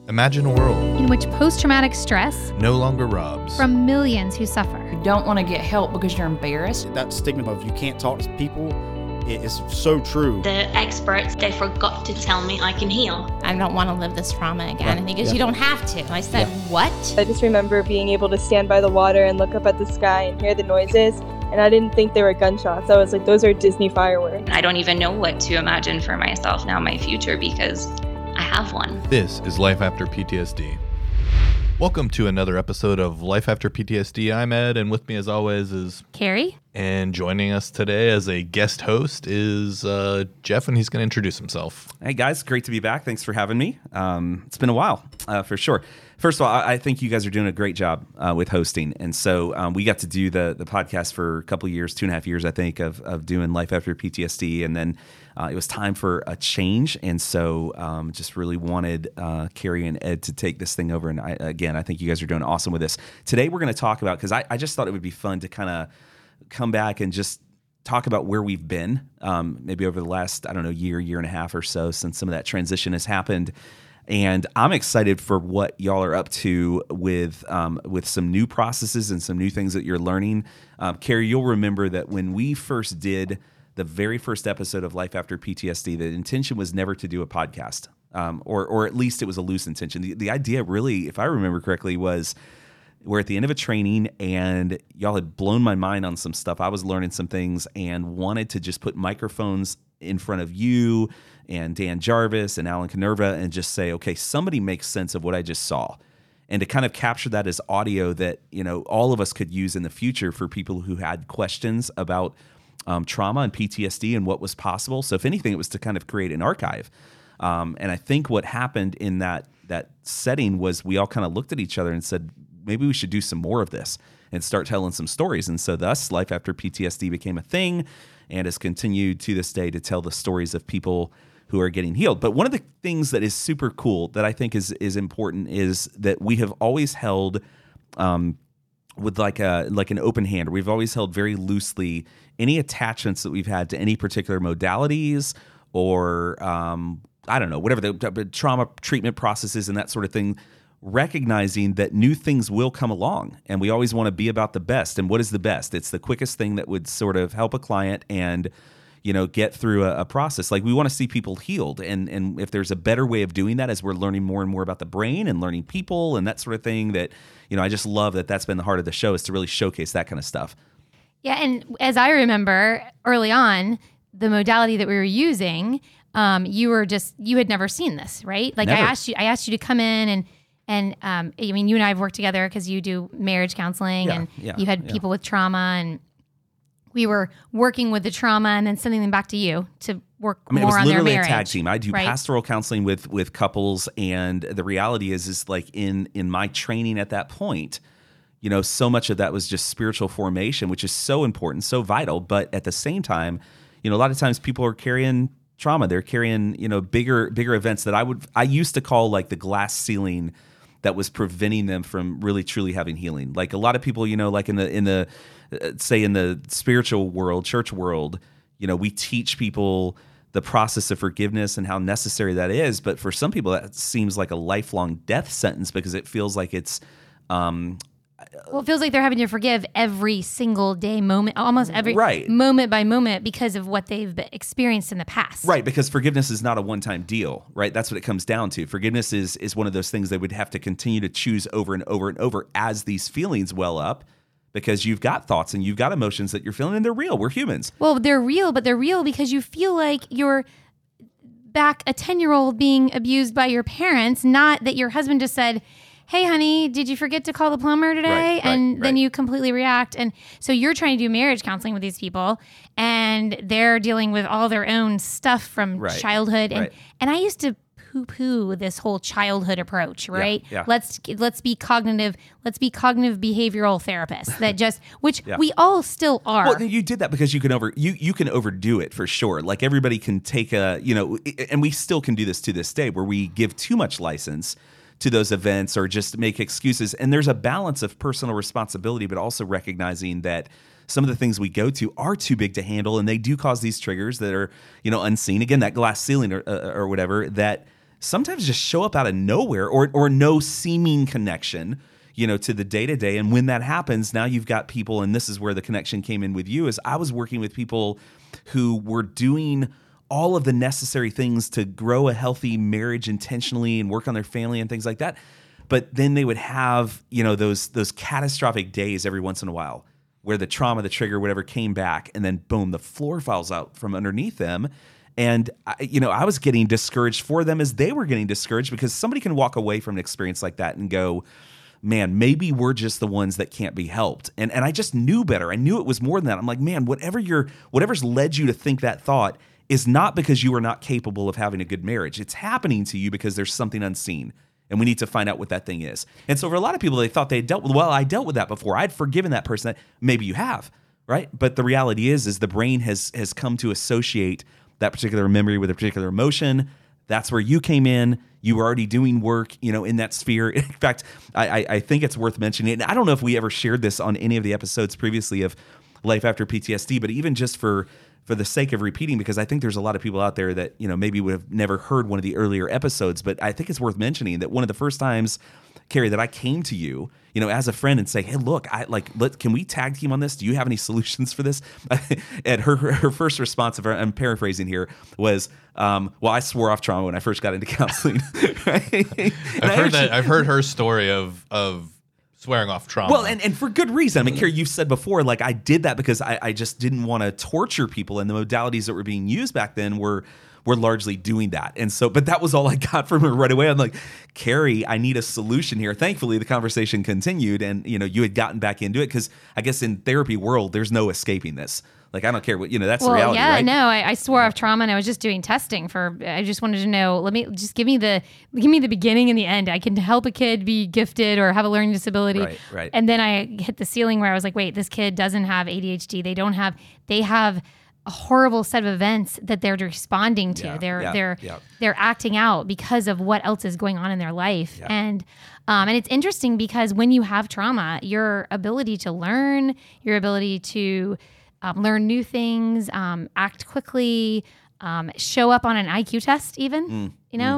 Imagine a world in which post-traumatic stress no longer robs from millions who suffer. You don't want to get help because you're embarrassed. That stigma of you can't talk to people is so true. The experts, they forgot to tell me I can heal. I don't want to live this trauma again. And he goes, you don't have to. I said, what? I just remember being able to stand by the water and look up at the sky and hear the noises. And I didn't think they were gunshots. I was like, those are Disney fireworks. I don't even know what to imagine for myself now, my future, because I have one. This is Life After PTSD. Welcome to another episode of Life After PTSD. I'm Ed, and with me as always is Carrie. And joining us today as a guest host is Jeff, and he's going to introduce himself. Hey guys, great to be back. Thanks for having me. It's been a while, for sure. First of all, I think you guys are doing a great job with hosting. And so we got to do the podcast for a couple of years, 2.5 years, I think, of doing Life After PTSD. And then it was time for a change. And so just really wanted Carrie and Ed to take this thing over. And I think you guys are doing awesome with this. Today we're going to talk about, because I just thought it would be fun to kind of come back and just talk about where we've been, maybe over the last, year and a half or so since some of that transition has happened. And I'm excited for what y'all are up to with some new processes and some new things that you're learning. Carrie, you'll remember that when we first did the very first episode of Life After PTSD, the intention was never to do a podcast, or at least it was a loose intention. The idea really, if I remember correctly, was we're at the end of a training and y'all had blown my mind on some stuff. I was learning some things and wanted to just put microphones in front of you and Dan Jarvis and Alan Canerva and just say, okay, somebody makes sense of what I just saw. And to kind of capture that as audio that, all of us could use in the future for people who had questions about trauma and PTSD and what was possible. So if anything, it was to kind of create an archive. And I think what happened in that setting was we all kind of looked at each other and said, maybe we should do some more of this and start telling some stories. And so thus, Life After PTSD became a thing and has continued to this day to tell the stories of people who are getting healed. But one of the things that is super cool that I think is important is that we have always held with like an open hand. We've always held very loosely any attachments that we've had to any particular modalities or whatever the trauma treatment processes and that sort of thing, recognizing that new things will come along and we always want to be about the best. And what is the best? It's the quickest thing that would sort of help a client and get through a process. Like we want to see people healed. And if there's a better way of doing that as we're learning more and more about the brain and learning people and that sort of thing, that, I just love that that's been the heart of the show, is to really showcase that kind of stuff. Yeah, and as I remember early on, the modality that we were using, you had never seen this, right? Like Never. I asked you to come in and you and I have worked together because you do marriage counseling and you had people with trauma, and we were working with the trauma and then sending them back to you to work more on their marriage. It was literally a tag team. I do pastoral counseling with couples, and the reality is like in my training at that point, so much of that was just spiritual formation, which is so important, so vital. But at the same time, a lot of times people are carrying trauma. They're carrying, bigger events that I used to call like the glass ceiling that was preventing them from really truly having healing. Like a lot of people, like in the say in the spiritual world, church world, we teach people the process of forgiveness and how necessary that is. But for some people, that seems like a lifelong death sentence because it feels like it's it feels like they're having to forgive every single day, moment, almost every moment by moment, because of what they've experienced in the past. Right, because forgiveness is not a one-time deal, right? That's what it comes down to. Forgiveness is one of those things they would have to continue to choose over and over and over as these feelings well up, because you've got thoughts and you've got emotions that you're feeling, and they're real. We're humans. Well, they're real, but they're real because you feel like you're back a 10-year-old being abused by your parents, not that your husband just said, hey, honey, did you forget to call the plumber today? Then you completely react. And so you're trying to do marriage counseling with these people, and they're dealing with all their own stuff from childhood. And I used to poo-poo this whole childhood approach, right? Yeah. Let's be cognitive behavioral therapists that just, which we all still are. Well, you did that because you can overdo it for sure. Like everybody can take and we still can do this to this day, where we give too much license to those events or just make excuses. And there's a balance of personal responsibility, but also recognizing that some of the things we go to are too big to handle, and they do cause these triggers that are, unseen. Again, that glass ceiling or whatever, that sometimes just show up out of nowhere or no seeming connection, to the day-to-day. And when that happens, now you've got people, and this is where the connection came in with you, is I was working with people who were doing all of the necessary things to grow a healthy marriage intentionally and work on their family and things like that. But then they would have, those catastrophic days every once in a while where the trauma, the trigger, whatever came back, and then boom, the floor falls out from underneath them. And, I was getting discouraged for them as they were getting discouraged, because somebody can walk away from an experience like that and go, man, maybe we're just the ones that can't be helped. And I just knew better. I knew it was more than that. I'm like, man, whatever's led you to think that thought is not because you are not capable of having a good marriage. It's happening to you because there's something unseen. And we need to find out what that thing is. And so for a lot of people, they thought they had dealt with, well, I dealt with that before. I'd forgiven that person. Maybe you have, right? But the reality is the brain has come to associate that particular memory with a particular emotion. That's where you came in. You were already doing work, in that sphere. In fact, I think it's worth mentioning. And I don't know if we ever shared this on any of the episodes previously of Life After PTSD, but even just for the sake of repeating, because I think there's a lot of people out there that, maybe would have never heard one of the earlier episodes, but I think it's worth mentioning that one of the first times, Carrie, that I came to you, as a friend and say, hey, look, can we tag team on this? Do you have any solutions for this? And her first response, I'm paraphrasing here, was, well, I swore off trauma when I first got into counseling. Right? I've heard her story of swearing off trauma. Well, and for good reason. I mean, Carrie, you've said before, I did that because I just didn't want to torture people, and the modalities that were being used back then were largely doing that. And so, but that was all I got from her right away. I'm like, Carrie, I need a solution here. Thankfully, the conversation continued, and you had gotten back into it, because I guess in therapy world, there's no escaping this. I don't care what, that's the reality, yeah, right? No, I swore off trauma, and I was just doing testing I just wanted to know, give me the beginning and the end. I can help a kid be gifted or have a learning disability. Right. And then I hit the ceiling where I was like, wait, this kid doesn't have ADHD. They have a horrible set of events that they're responding to. They're acting out because of what else is going on in their life. Yeah. And it's interesting, because when you have trauma, your ability to learn, your ability to learn new things, act quickly, show up on an IQ test even,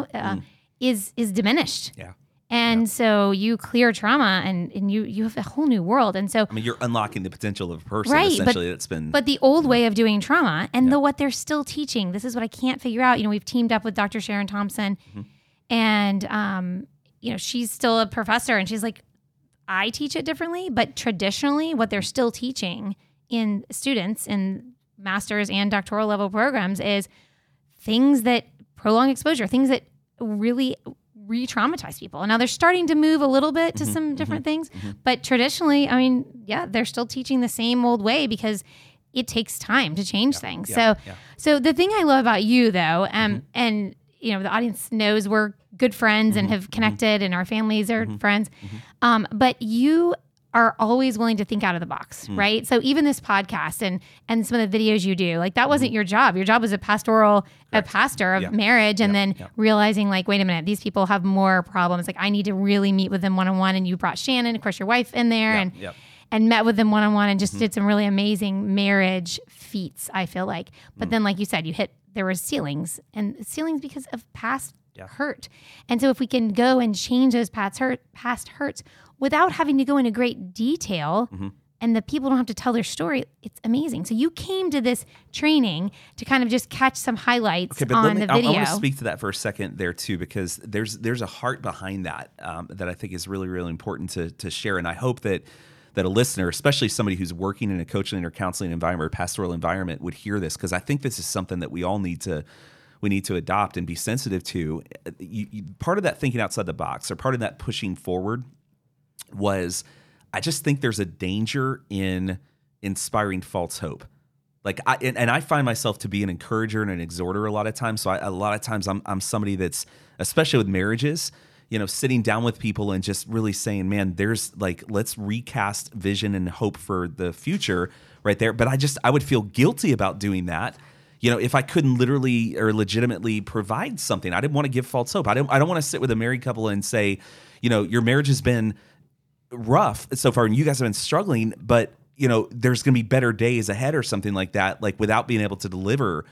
is diminished. Yeah. And so you clear trauma and you have a whole new world. And so, you're unlocking the potential of a person, essentially, that's been. But the old way of doing trauma and what they're still teaching, this is what I can't figure out. We've teamed up with Dr. Sharon Thompson, and, she's still a professor, and she's like, I teach it differently, but traditionally what they're still teaching in students in master's and doctoral level programs is things that prolong exposure, things that really re-traumatize people. And now they're starting to move a little bit to some different things, but traditionally, they're still teaching the same old way, because it takes time to change things. So the thing I love about you, though, and the audience knows we're good friends and have connected, and our families are friends, but you are always willing to think out of the box, right? So even this podcast and some of the videos you do, that wasn't your job. Your job was a pastor of marriage, and then realizing wait a minute, these people have more problems. I need to really meet with them one-on-one. And you brought Shannon, of course, your wife, in there and met with them one-on-one, and just did some really amazing marriage feats, I feel like. But then, like you said, there were ceilings because of past hurt. And so if we can go and change those past hurts without having to go into great detail, and the people don't have to tell their story, it's amazing. So you came to this training to kind of just catch some highlights on the video. I want to speak to that for a second there too, because there's a heart behind that that I think is really, really important to share. And I hope that a listener, especially somebody who's working in a coaching or counseling environment or pastoral environment, would hear this, because I think this is something that we all need to adopt and be sensitive to. Part of that thinking outside the box, or part of that pushing forward, was I just think there's a danger in inspiring false hope. I find myself to be an encourager and an exhorter a lot of times. So a lot of times I'm somebody that's, especially with marriages, sitting down with people and just really saying, man, there's let's recast vision and hope for the future right there. But I would feel guilty about doing that, if I couldn't literally or legitimately provide something. I didn't want to give false hope. I don't want to sit with a married couple and say, your marriage has been rough so far and you guys have been struggling, but there's going to be better days ahead or something like that, without being able to deliver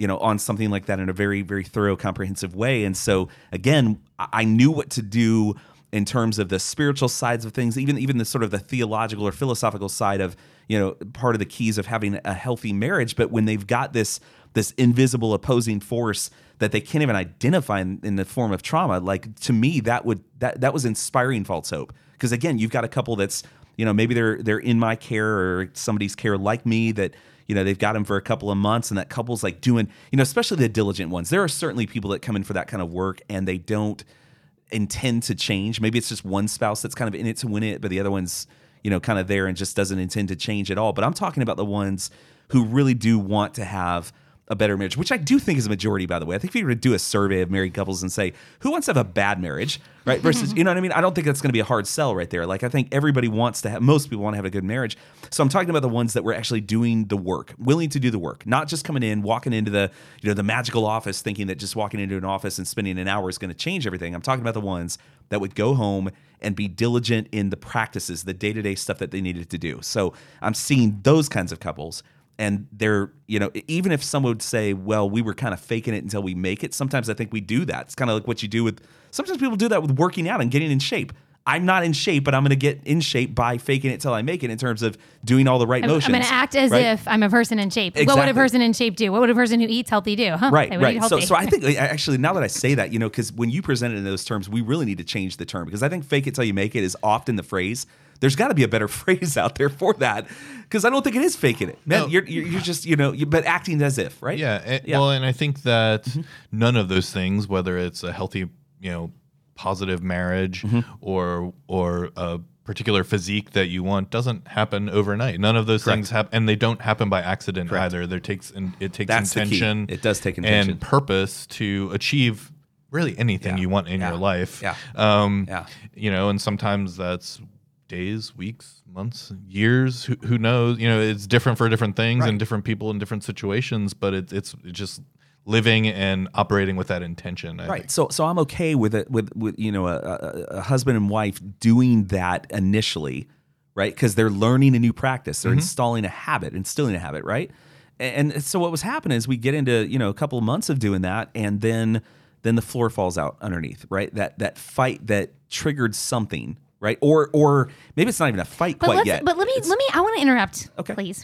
on something like that in a very, very thorough, comprehensive way. And so again, I knew what to do in terms of the spiritual sides of things, even the sort of the theological or philosophical side of, part of the keys of having a healthy marriage. But when they've got this invisible opposing force that they can't even identify in the form of trauma, like, to me, that was inspiring false hope. Because again, you've got a couple that's, maybe they're in my care or somebody's care like me, that they've got them for a couple of months, and that couple's like doing, especially the diligent ones. There are certainly people that come in for that kind of work and they don't intend to change. Maybe it's just one spouse that's kind of in it to win it, but the other one's, kind of there and just doesn't intend to change at all. But I'm talking about the ones who really do want to have a better marriage, which I do think is a majority, by the way. I think if you were to do a survey of married couples and say, who wants to have a bad marriage, right? Versus, you know what I mean? I don't think that's going to be a hard sell right there. Like, I think everybody wants to have, most people want to have a good marriage. So I'm talking about the ones that were actually doing the work, willing to do the work, not just coming in, walking into the, the magical office, thinking that just walking into an office and spending an hour is going to change everything. I'm talking about the ones that would go home and be diligent in the practices, the day-to-day stuff that they needed to do. So I'm seeing those kinds of couples. And they're, even if someone would say, well, we were kind of faking it until we make it, sometimes I think we do that. It's kind of like what you do with, sometimes people do that with working out and getting in shape. I'm not in shape, but I'm going to get in shape by faking it till I make it in terms of doing all the right motions. I'm going to act as if I'm a person in shape. Exactly. What would a person in shape do? What would a person who eats healthy do? Huh? Right, They would eat right. healthy. So I think, actually, now that I say that, because when you present it in those terms, we really need to change the term, because I think fake it till you make it is often the phrase. There's got to be a better phrase out there for that, because I don't think it is faking it. Man, No. you're just, but acting as if, right? Yeah. Well, and I think that none of those things, whether it's a healthy, positive marriage or a particular physique that you want, doesn't happen overnight. None of those things happen, and they don't happen by accident either. It takes That's intention. the key. It does take intention and purpose to achieve really anything you want in your life. Yeah. And sometimes that's days, weeks, months, years. Who knows? It's different for different things and different people in different situations. But it's just living and operating with that intention. I think. So I'm okay with it with a husband and wife doing that initially, right? Because they're learning a new practice. They're instilling a habit, right? And so what was happening is we get into a couple of months of doing that, and then the floor falls out underneath, right? That fight that triggered something. Right, or maybe it's not even a fight quite yet. But let me. I want to interrupt, Okay. please.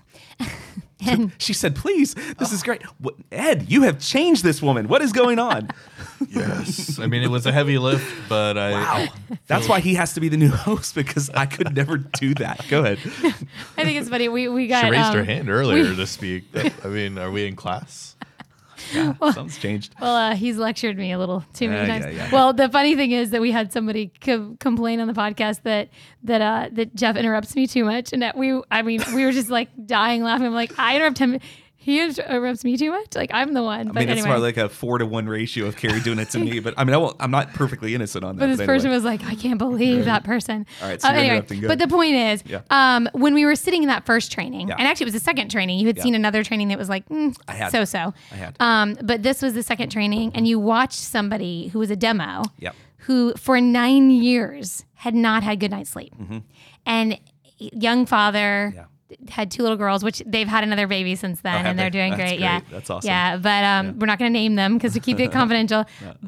And She said, "Please, this is great, Ed. You have changed this woman. What is going on?" Yes. I mean, it was a heavy lift, but Wow, that's why he has to be the new host, because I could never do that. Go ahead. I think it's funny. We got she raised her hand earlier to speak. I mean, are we in class? Yeah, something's changed. Well, he's lectured me a little too many times. Yeah. Well, the funny thing is that we had somebody complain on the podcast that Jeff interrupts me too much, and that we were just like dying laughing. I'm like, I interrupt him. He interrupts me too much. Like, I'm the one. But It's anyway. more like a 4-to-1 ratio of Carrie doing it to me. But I mean, I'm not perfectly innocent on that. But this person anyway. was like, I can't believe that person. All right, so you're interrupting. Go but ahead. the point is, when we were sitting in that first training, Yeah. and actually it was the second training, you had seen another training that was like, I had. so-so. I had. But this was the second training, and you watched somebody who was a demo, Yep. who for 9 years had not had good night's sleep. And young father, had 2 little girls, which they've had another baby since then, have and they're they? doing That's great. great. Yeah, That's awesome. Yeah, but we're not going to name them because to keep it confidential.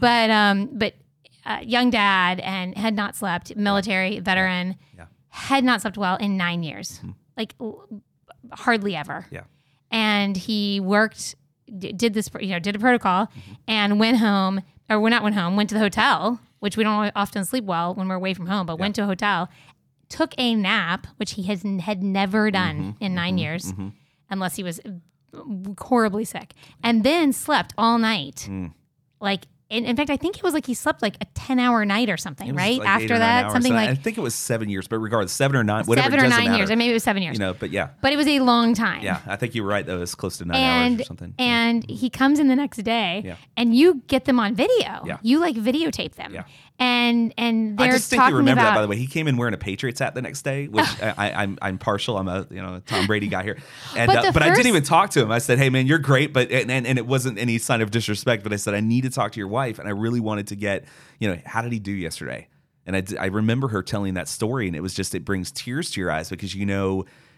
But young dad and had not slept, military veteran, had not slept well in 9 years, like hardly ever. Yeah. And he worked, did this, did a protocol, and went home, or went to the hotel, which we don't often sleep well when we're away from home, but went to a hotel, took a nap, which he had never done in 9 years, unless he was horribly sick, and then slept all night. Like, in fact, I think it was like he slept like a 10-hour night or something, It was right? like 8 or After 9 that, hours. something And like I think it was 7 years, but regardless, 7 or 9, whatever. 7 it or doesn't 9 years, matter. or maybe it was 7 years. But yeah. But it was a long time. Yeah, I think you're right, though. It's close to 9 hours or something. And he comes in the next day, Yeah. and you get them on video. Yeah. You like videotape them. Yeah. And they're I distinctly talking remember about, that, by the way. He came in wearing a Patriots hat the next day, which I'm partial. I'm a Tom Brady guy here, and But I didn't even talk to him. I said, "Hey, man, you're great," but and it wasn't any sign of disrespect. But I said, "I need to talk to your wife," and I really wanted to get, how did he do yesterday? And I remember her telling that story, and it was just, it brings tears to your eyes because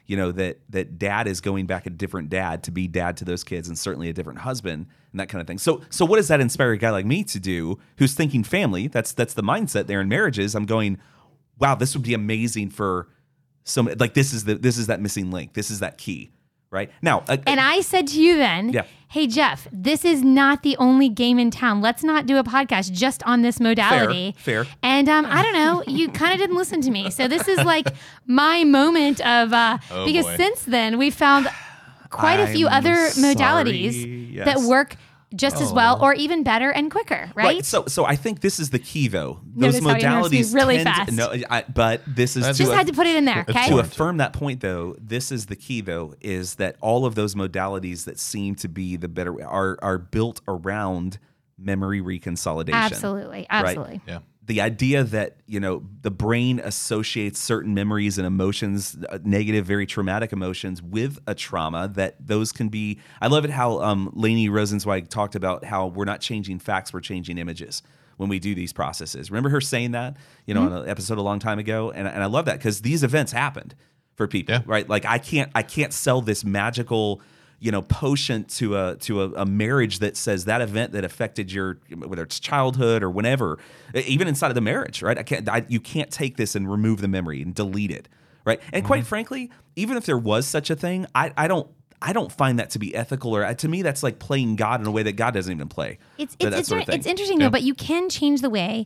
that dad is going back a different dad to be dad to those kids, and certainly a different husband and that kind of thing. So what does that inspire a guy like me to do who's thinking family? That's the mindset there in marriages. I'm going, wow, this would be amazing for some, like this is that missing link. This is that key. Right now, and I said to you then, hey, Jeff, this is not the only game in town. Let's not do a podcast just on this modality. Fair. And I don't know, you kind of didn't listen to me. So this is like my moment of, because since then we've found quite a few other modalities that work just as well or even better and quicker, right? So I think this is the key, though. Notice Those how you interrupt me modalities really fast. But this is just had to put it in there, okay? To affirm that point, though, this is the key, though, is that all of those modalities that seem to be the better are built around memory reconsolidation. Absolutely. Right? Yeah. The idea that, the brain associates certain memories and emotions, negative, very traumatic emotions, with a trauma, that those can be. I love it how Lainey Rosenzweig talked about how we're not changing facts, we're changing images when we do these processes. Remember her saying that, on an episode a long time ago? And I love that because these events happened for people, right? Like I can't sell this magical potion to a marriage that says that event that affected your, whether it's childhood or whenever, even inside of the marriage, right? You can't take this and remove the memory and delete it, right? And quite frankly, even if there was such a thing, I don't find that to be ethical, or to me that's like playing God in a way that God doesn't even play. It's interesting though, but you can change the way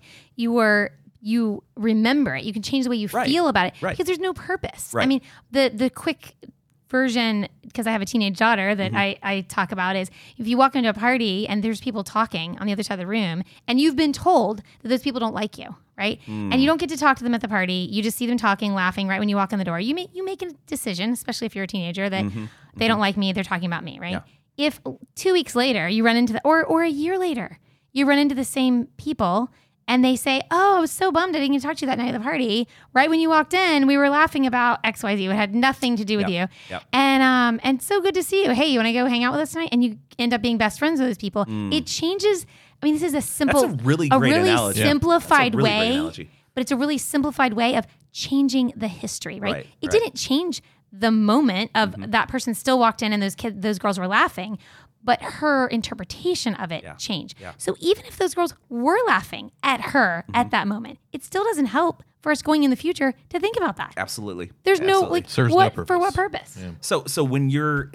you remember it. You can change the way you feel about it because there's no purpose. Right. I mean, the quick version, because I have a teenage daughter that I talk about, is if you walk into a party and there's people talking on the other side of the room and you've been told that those people don't like you, right? And you don't get to talk to them at the party. You just see them talking, laughing right when you walk in the door. You make a decision, especially if you're a teenager, that they don't like me, they're talking about me, right? Yeah. If 2 weeks later you run into or a year later, you run into the same people and they say, oh, I was so bummed I didn't get to talk to you that night at the party. Right when you walked in, we were laughing about XYZ. It had nothing to do with you. Yep. And so good to see you. Hey, you want to go hang out with us tonight? And you end up being best friends with those people. It changes. I mean, this is That's a really great analogy. Simplified That's a really way. great analogy. But it's a really simplified way of changing the history, right? It right. didn't change the moment of that person still walked in and those girls were laughing, but her interpretation of it changed. Yeah. So even if those girls were laughing at her at that moment, it still doesn't help for us going in the future to think about that. Absolutely. There's Absolutely. for what purpose? Yeah. So when you're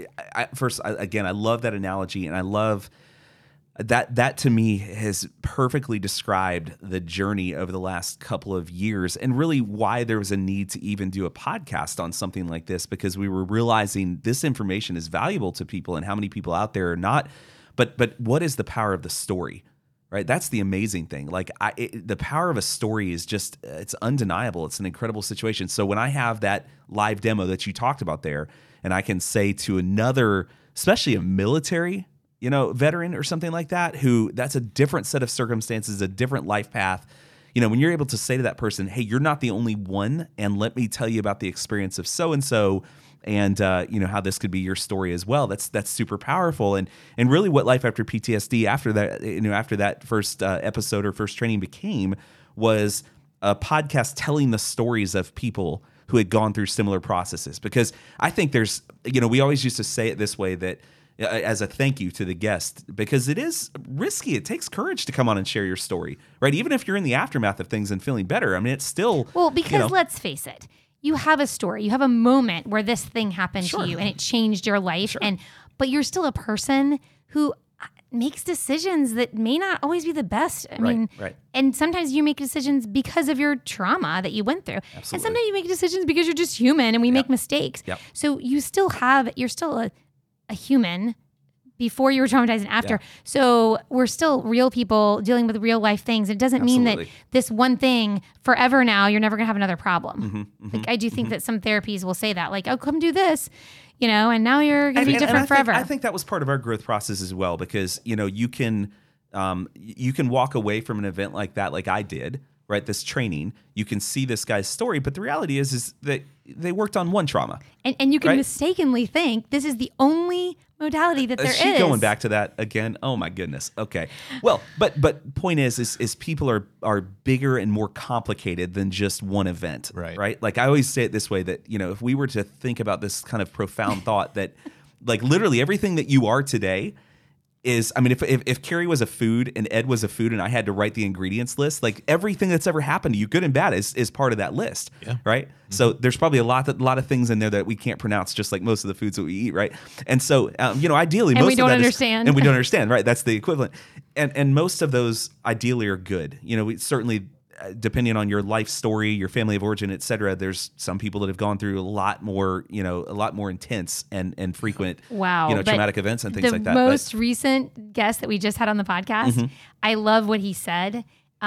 I love that analogy, and I love that to me has perfectly described the journey over the last couple of years, and really why there was a need to even do a podcast on something like this, because we were realizing this information is valuable to people, and how many people out there are not. But what is the power of the story, right? That's the amazing thing. Like the power of a story is just, it's undeniable. It's an incredible situation. So when I have that live demo that you talked about there, and I can say to another, especially a military veteran or something like that, who that's a different set of circumstances, a different life path. When you're able to say to that person, hey, you're not the only one, and let me tell you about the experience of so-and-so, and how this could be your story as well. That's super powerful. And really what Life After PTSD after that first episode or first training became was a podcast telling the stories of people who had gone through similar processes. Because I think there's, we always used to say it this way, that as a thank you to the guest, because it is risky. It takes courage to come on and share your story, right? Even if you're in the aftermath of things and feeling better. I mean, it's still... Well, because let's face it, you have a story. You have a moment where this thing happened to you and it changed your life. Sure. But you're still a person who makes decisions that may not always be the best. I mean, and sometimes you make decisions because of your trauma that you went through. Absolutely. And sometimes you make decisions because you're just human and we make mistakes. Yep. So you're still a human before you were traumatized and after. Yeah. So we're still real people dealing with real life things. It doesn't mean that this one thing forever now, you're never going to have another problem. Like I do think that some therapies will say that, like, oh, come do this, and now you're going to be different forever. I think that was part of our growth process as well, because, you can walk away from an event like that, like I did, right? This training, you can see this guy's story, but the reality is that they worked on one trauma. And you can right? mistakenly think this is the only modality that there is. Is she going back to that again? Oh my goodness. Okay. Well, but point is people are bigger and more complicated than just one event. Right. Like I always say it this way, that, if we were to think about this kind of profound thought that like literally everything that you are today is, I mean, if Carrie was a food and Ed was a food and I had to write the ingredients list, like everything that's ever happened to you, good and bad, is part of that list, right? Mm-hmm. So there's probably a lot of things in there that we can't pronounce, just like most of the foods that we eat, right? And so, ideally, and most we don't of that understand, and we don't understand, right? That's the equivalent, and most of those ideally are good. We certainly, depending on your life story, your family of origin, et cetera, there's some people that have gone through a lot more intense and frequent, traumatic events and things like that. The most recent guest that we just had on the podcast, I love what he said.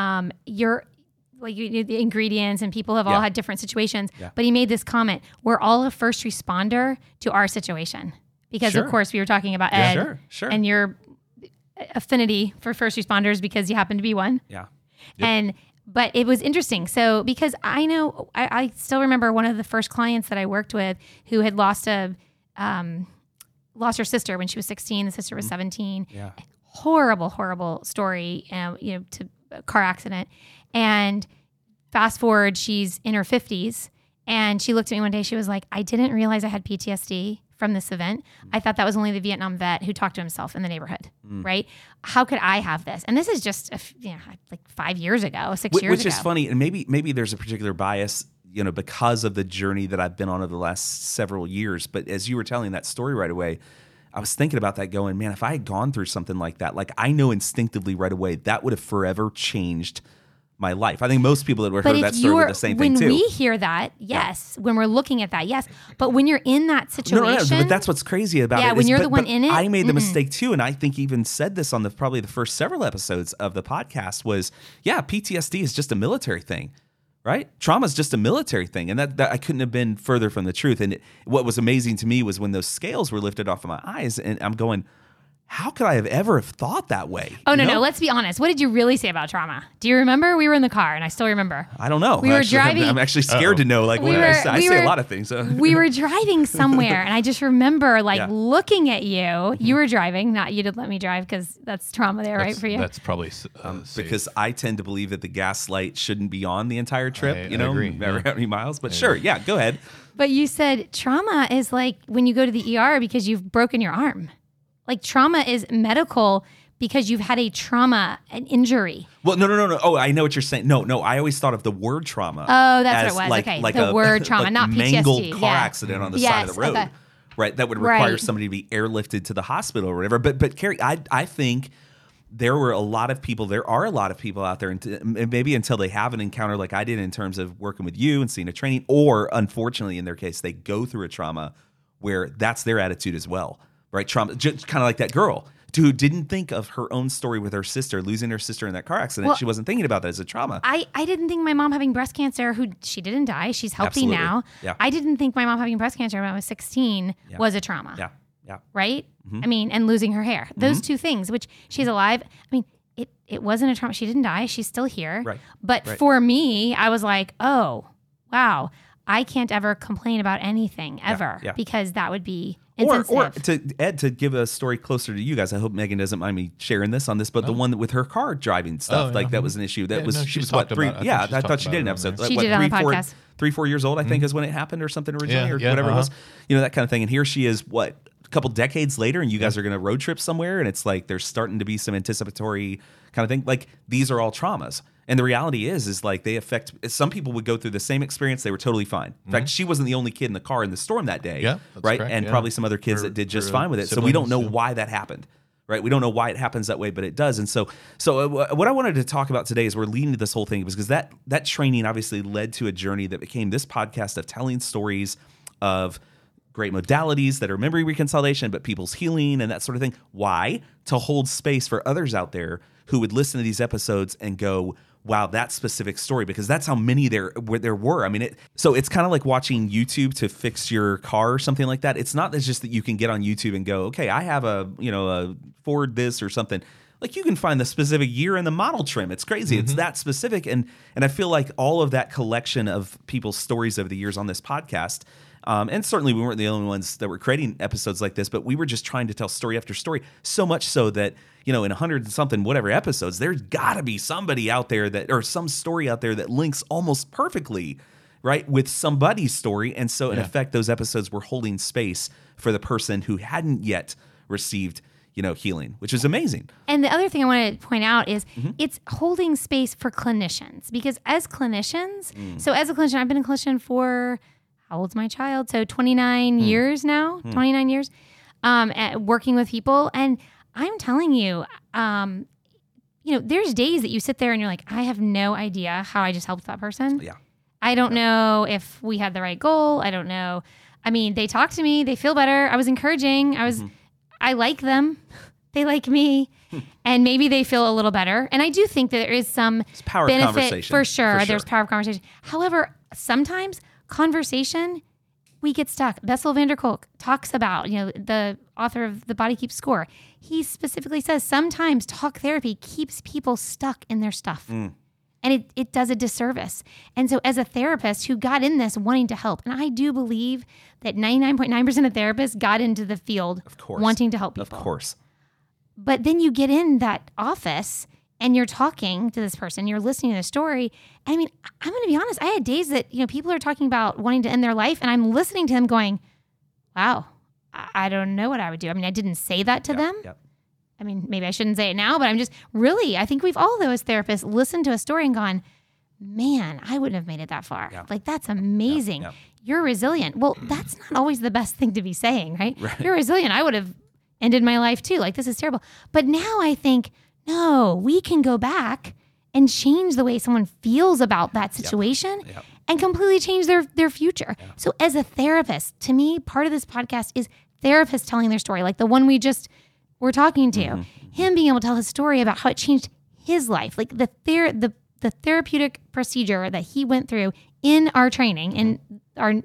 You need the ingredients, and people have all had different situations. Yeah. But he made this comment: we're all a first responder to our situation, because of course we were talking about Ed and your affinity for first responders because you happen to be one. Yeah. Yep. But it was interesting. So, because I know, I still remember one of the first clients that I worked with who had lost her sister when she was 16. The sister was 17. Yeah. Horrible story, to a car accident. And fast forward, she's in her 50s. And she looked at me one day. She was like, I didn't realize I had PTSD from this event. I thought that was only the Vietnam vet who talked to himself in the neighborhood, right? How could I have this? And this is just like 5 years ago, 6 years ago. Which is funny, and maybe there's a particular bias, because of the journey that I've been on over the last several years. But as you were telling that story right away, I was thinking about that, going, man, if I had gone through something like that, like I know instinctively right away that would have forever changed my life. I think most people that would have heard that story were the same thing too. When we hear that, yes. When we're looking at that, yes. But when you're in that situation, but that's what's crazy about it. Yeah, when you're the one in it. I made the mistake too, and I think even said this on probably the first several episodes of the podcast was, PTSD is just a military thing, right? Trauma is just a military thing, and that I couldn't have been further from the truth. And what was amazing to me was when those scales were lifted off of my eyes, and I'm going, how could I have ever thought that way? Oh, no. Let's be honest. What did you really say about trauma? Do you remember? We were in the car, and I still remember. I don't know. We were driving. I'm actually scared to know. Like, I say a lot of things. So. We were driving somewhere, and I just remember looking at you. You were driving. Not you didn't let me drive because that's trauma there, right, for you? That's probably because I tend to believe that the gas light shouldn't be on the entire trip. I agree. Never how many miles. But sure, go ahead. But you said trauma is like when you go to the ER because you've broken your arm. Like trauma is medical because you've had an injury. Well, no. Oh, I know what you're saying. No. I always thought of the word trauma. Oh, that's what it was. Okay, the word trauma, not PTSD. Mangled car accident on the side of the road, right? That would require somebody to be airlifted to the hospital or whatever. But Carrie, I think there are a lot of people out there, and maybe until they have an encounter like I did in terms of working with you and seeing a training, or unfortunately in their case, they go through a trauma where that's their attitude as well. Right, trauma, just kind of like that girl who didn't think of her own story with her sister, losing her sister in that car accident. Well, she wasn't thinking about that as a trauma. I didn't think my mom having breast cancer, she didn't die, she's healthy now. Yeah. I didn't think my mom having breast cancer when I was 16 was a trauma. Yeah. Right? Mm-hmm. I mean, and losing her hair. Those two things, which she's alive. I mean, it wasn't a trauma. She didn't die. She's still here. Right. But for me, I was like, oh, wow, I can't ever complain about anything ever because that would be insensitive. Or to give a story closer to you guys, I hope Megan doesn't mind me sharing this on this, but the one with her car driving stuff, that was an issue. She was what, 3? I thought she did an episode. She did it on the podcast. 3-4 years old, I think, is when it happened or something originally, or whatever it was. That kind of thing. And here she is, a couple decades later, and you guys are going to road trip somewhere, and it's like there's starting to be some anticipatory kind of thing. Like, these are all traumas. And the reality is like they affect, some people would go through the same experience. They were totally fine. In fact, she wasn't the only kid in the car in the storm that day. Yeah, right. Correct, and probably some other kids that did just fine with it. So we don't know why that happened. Right. We don't know why it happens that way, but it does. And so what I wanted to talk about today is we're leading to this whole thing because that training obviously led to a journey that became this podcast of telling stories of great modalities that are memory reconsolidation, but people's healing and that sort of thing. Why? To hold space for others out there who would listen to these episodes and go, wow, that specific story, because that's how many there were. I mean, so it's kind of like watching YouTube to fix your car or something like that. It's not just that you can get on YouTube and go, okay, I have a Ford this or something. Like you can find the specific year in the model trim. It's crazy. It's that specific. And I feel like all of that collection of people's stories over the years on this podcast, and certainly we weren't the only ones that were creating episodes like this, but we were just trying to tell story after story, so much so that, in 100 and something whatever episodes, there's got to be somebody out there or some story out there that links almost perfectly, right, with somebody's story. And so in effect, those episodes were holding space for the person who hadn't yet received healing, which is amazing. And the other thing I want to point out is it's holding space for clinicians, because as clinicians, so as a clinician, I've been a clinician for, how old's my child? So 29 years now, 29 years, working with people. And I'm telling you, there's days that you sit there and you're like, I have no idea how I just helped that person. Yeah. I don't know if we had the right goal. I don't know. I mean, they talk to me, they feel better. I was encouraging. I like them. They like me. And maybe they feel a little better. And I do think that there is some power benefit conversation. for sure. There's power of conversation. However, sometimes conversation, we get stuck. Bessel van der Kolk talks about, the author of The Body Keeps Score. He specifically says sometimes talk therapy keeps people stuck in their stuff. And it does a disservice. And so as a therapist who got in this wanting to help, and I do believe that 99.9% of therapists got into the field wanting to help people. Of course. But then you get in that office and you're talking to this person, you're listening to the story. I mean, I'm going to be honest. I had days that, people are talking about wanting to end their life, and I'm listening to them going, wow, I don't know what I would do. I mean, I didn't say that to them. Yep. I mean, maybe I shouldn't say it now, but I'm just really, I think we've all, though, as therapists, listened to a story and gone, man, I wouldn't have made it that far. Yeah. Like, that's amazing. Yeah. You're resilient. Well, that's not always the best thing to be saying, right? You're resilient. I would have ended my life too. Like, this is terrible. But now I think, no, we can go back and change the way someone feels about that situation and completely change their future. So as a therapist, to me, part of this podcast is therapists telling their story, like the one we just were talking to, him being able to tell his story about how it changed his life, like the therapeutic procedure that he went through in our training, in our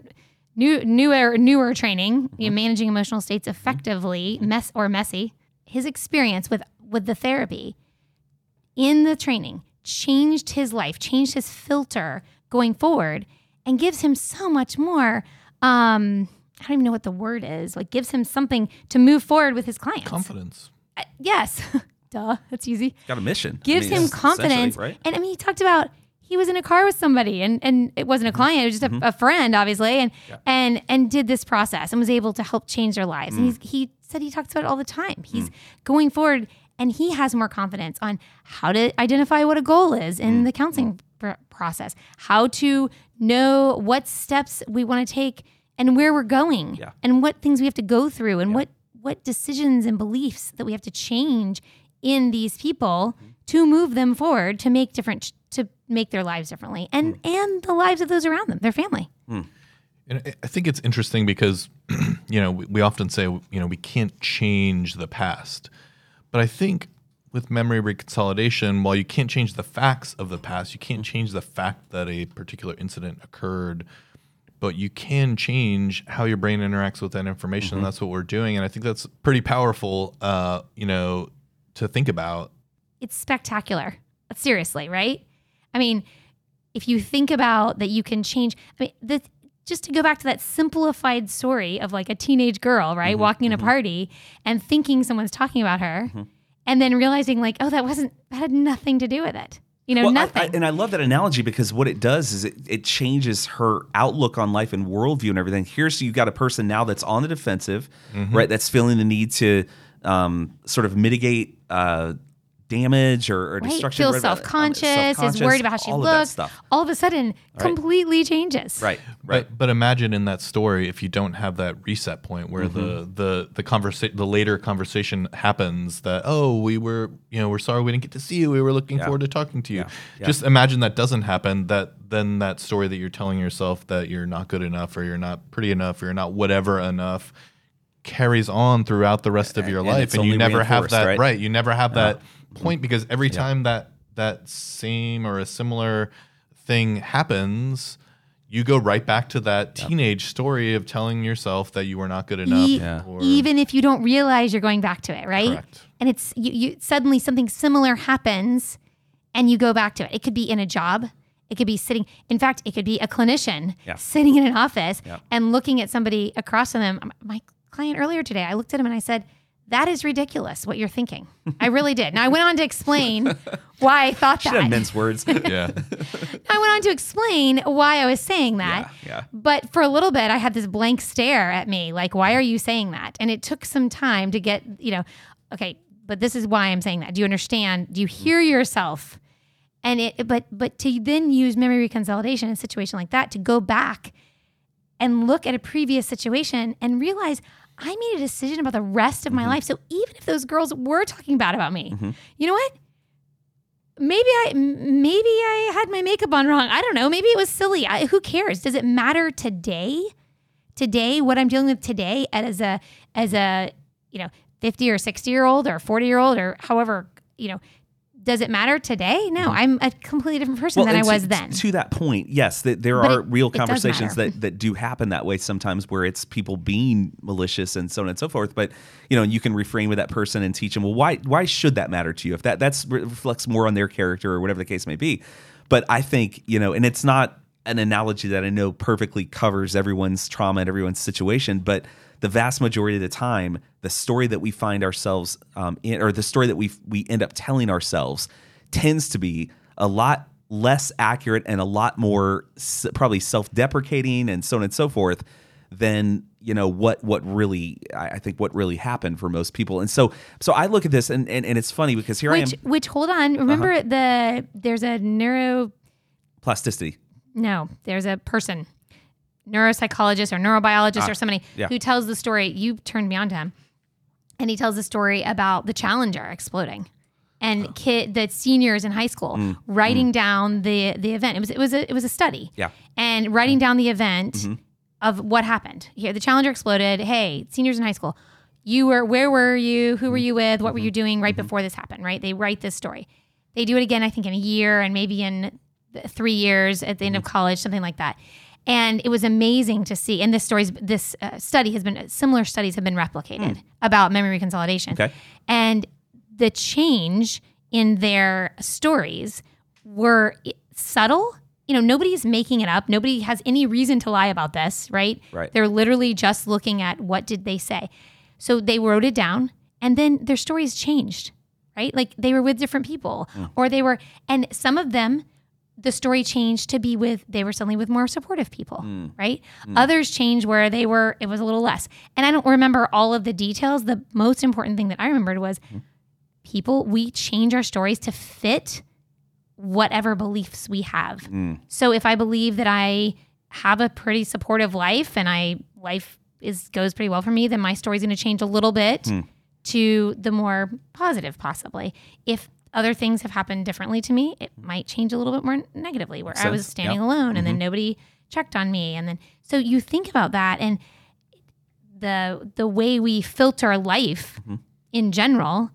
newer training, managing emotional states effectively, messy. His experience with the therapy in the training changed his life, changed his filter going forward, and gives him so much more. I don't even know what the word is. Like, gives him something to move forward with his clients. Confidence. Yes. Duh. That's easy. Got a mission. Gives him confidence. Right? And I mean, he talked about he was in a car with somebody, and it wasn't a client, it was just a friend, obviously, and did this process and was able to help change their lives. And he said he talks about it all the time. He's going forward, and he has more confidence on how to identify what a goal is in the counseling process, how to know what steps we want to take and where we're going, and what things we have to go through, and what decisions and beliefs that we have to change in these people to move them forward, to make their lives differently, and the lives of those around them, their family. And I think it's interesting because, we often say, we can't change the past. But I think with memory reconsolidation, while you can't change the facts of the past, you can't change the fact that a particular incident occurred, but you can change how your brain interacts with that information. And that's what we're doing. And I think that's pretty powerful, to think about. It's spectacular. Seriously, right? I mean, if you think about that you can change, just to go back to that simplified story of like a teenage girl, right? Walking in a party and thinking someone's talking about her and then realizing like, oh, that had nothing to do with it. Nothing. And I love that analogy because what it does is it changes her outlook on life and worldview and everything. Here's you've got a person now that's on the defensive, right? That's feeling the need to sort of mitigate damage or destruction. Feels self-conscious, is worried about how she looks. All of a sudden, completely changes. Right. But imagine in that story if you don't have that reset point where the later conversation happens that we're sorry we didn't get to see you. We were looking forward to talking to you. Yeah. Just imagine that doesn't happen. Then that story that you're telling yourself that you're not good enough or you're not pretty enough or you're not whatever enough carries on throughout the rest of your life, and you never have that right. You never have that point because every time that same or a similar thing happens, you go right back to that teenage story of telling yourself that you were not good enough. Even if you don't realize you're going back to it, right? Correct. And it's you suddenly something similar happens and you go back to it. It could be in a job. It could be sitting. In fact, it could be a clinician sitting in an office and looking at somebody across from them. My client earlier today, I looked at him and I said, that is ridiculous what you're thinking. I really did. Now I went on to explain why I thought that. Should have mince words. Yeah. I went on to explain why I was saying that. Yeah. But for a little bit, I had this blank stare at me, like, why are you saying that? And it took some time to get, okay, but this is why I'm saying that. Do you understand? Do you hear yourself? And but to then use memory reconsolidation in a situation like that to go back and look at a previous situation and realize I made a decision about the rest of my life. So even if those girls were talking bad about me, you know what? Maybe I had my makeup on wrong. I don't know. Maybe it was silly. Who cares? Does it matter today? Today, what I'm dealing with today as a 50 or 60-year-old or 40-year-old or however, does it matter today? No, I'm a completely different person than I was then. To that point, yes, there are real conversations that do happen that way sometimes where it's people being malicious and so on and so forth. But, you can refrain with that person and teach them, well, why should that matter to you? If that reflects more on their character or whatever the case may be. But I think, and it's not an analogy that I know perfectly covers everyone's trauma and everyone's situation, but the vast majority of the time, the story that we find ourselves in, or the story that we end up telling ourselves, tends to be a lot less accurate and a lot more probably self-deprecating and so on and so forth than what really I think what really happened for most people. And so I look at this and it's funny because I am. Which hold on, remember there's a neuroplasticity. No, there's a person. Neuropsychologist or neurobiologist or somebody who tells the story. You turned me on to him, and he tells the story about the Challenger exploding, and the seniors in high school writing down the event. It was a study, and writing down the event of what happened. Here, the Challenger exploded. Hey, seniors in high school, where were you? Who were you with? What were you doing right before this happened? Right? They write this story. They do it again, I think, in a year and maybe in 3 years at the end of college, something like that. And it was amazing to see. And similar studies have been replicated about memory reconsolidation. Okay. And the change in their stories were subtle. Nobody's making it up. Nobody has any reason to lie about this, right? Right. They're literally just looking at what did they say. So they wrote it down, and then their stories changed, right? Like they were with different people, and some of them, the story changed to be they were suddenly with more supportive people, right? Others changed where it was a little less. And I don't remember all of the details. The most important thing that I remembered was we change our stories to fit whatever beliefs we have. So if I believe that I have a pretty supportive life and life goes pretty well for me, then my story's going to change a little bit to the more positive possibly. If other things have happened differently to me, it might change a little bit more negatively, where I was standing alone and then nobody checked on me. And then, so you think about that and the way we filter life in general,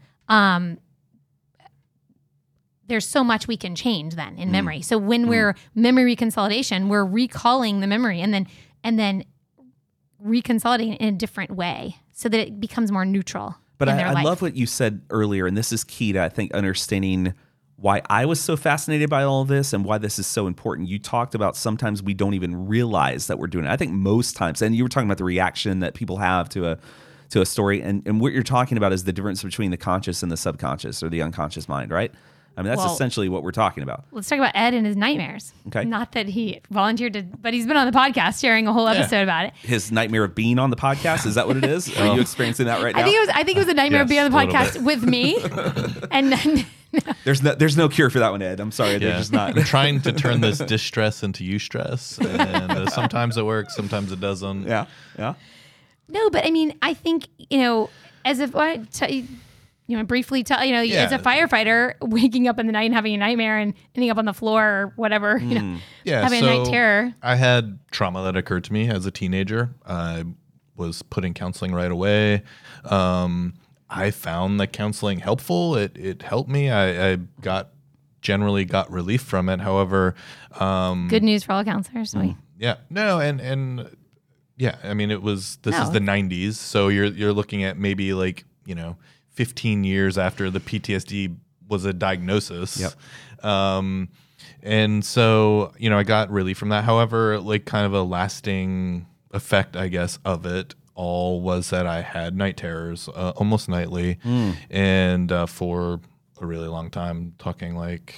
there's so much we can change then in memory. So when we're memory reconsolidation, we're recalling the memory and then reconsolidating in a different way so that it becomes more neutral. But I love what you said earlier, and this is key to, I think, understanding why I was so fascinated by all of this and why this is so important. You talked about sometimes we don't even realize that we're doing it. I think most times, and you were talking about the reaction that people have to a story, and what you're talking about is the difference between the conscious and the subconscious or the unconscious mind, right? I mean, that's essentially what we're talking about. Let's talk about Ed and his nightmares. Okay. Not that he volunteered but he's been on the podcast sharing a whole episode about it. His nightmare of being on the podcast, is that what it is? Are you experiencing that right now? I think it was a nightmare of being on the podcast with me. And then There's no cure for that one, Ed. I'm sorry, there's just not. I'm trying to turn this distress into eustress, and sometimes it works, sometimes it doesn't. Yeah. No, but I mean, I think, as if briefly tell, as a firefighter, waking up in the night and having a nightmare and ending up on the floor or whatever, having a night terror. I had trauma that occurred to me as a teenager. I was put in counseling right away. I found that counseling helpful. It helped me. I generally got relief from it. However, good news for all counselors. Yeah. No, and yeah, I mean, this No. is the 90s, so you're looking at maybe like, 15 years after the PTSD was a diagnosis. Yep. And so, I got relief from that. However, like kind of a lasting effect, I guess, of it all was that I had night terrors almost nightly, and for a really long time, talking like